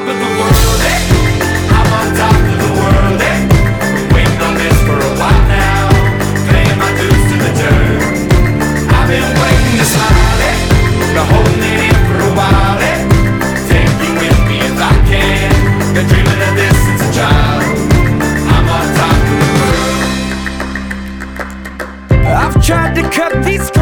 top of the world, eh? I'm on top of the world, eh? Been waiting on this for a while now, paying my dues to the dirt. I've been waiting to smile, eh? Been holding it in for a while, eh? Take you with me if I can. Been dreaming of this since a child. I'm on top of the world. I've tried to cut these